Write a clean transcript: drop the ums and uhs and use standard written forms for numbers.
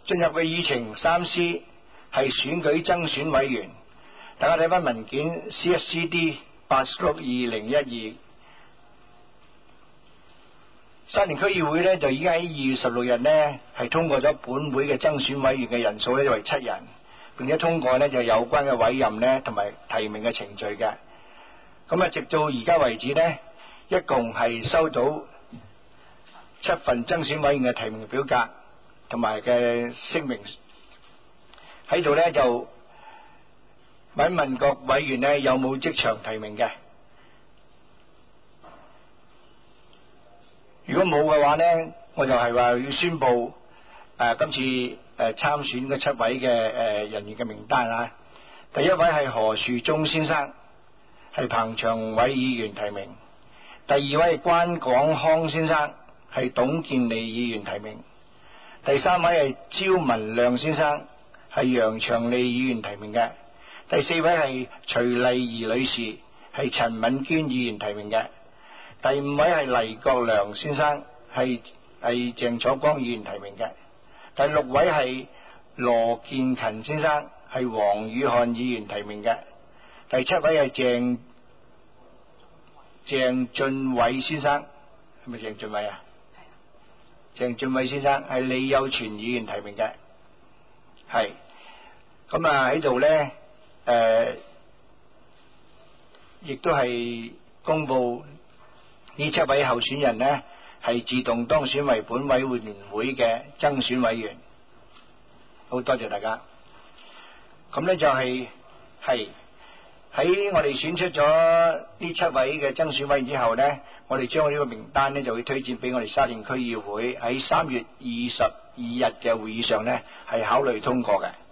進入嘅議程三司係選舉增選委員。大家睇翻文件 CSCD 862012，沙田區議會呢就已經喺2月16日呢係通過咗本會嘅增選委員嘅人數呢為7人，並且通過呢就有關嘅委任呢同埋提名嘅程序嘅。咁啊，直到而家為止呢，一共係收到7份增選委員嘅提名表格同埋嘅聲明。喺度呢就問各委員呢有冇即場提名嘅？如果冇嘅話呢，我就係話要宣布今次參選嘅7位嘅人員嘅名單啊。第一位係何樹忠先生，係彭長偉議員提名。第二位係關廣康先生，係董建利議員提名。第三位係招文亮先生，係楊長利議員提名嘅。第四位係徐麗儀女士，係陳敏娟議員提名嘅。第五位係黎國良先生，係鄭楚光議員提名嘅。第六位係羅建勤先生，係黃宇漢議員提名嘅。第七位係鄭俊偉先生，係咪鄭俊偉啊？鄭俊偉先生係李有全議員提名嘅。係咁啊，喺度呢亦都係公布呢7位候選人呢係自動當選為本委員會嘅增選委員。好多謝大家。咁呢就係喺我哋選出咗呢7位嘅增選委員之後呢，我哋將呢個名單呢就會推薦俾我哋沙田區議會喺3月22日嘅會議上呢係考慮通過嘅。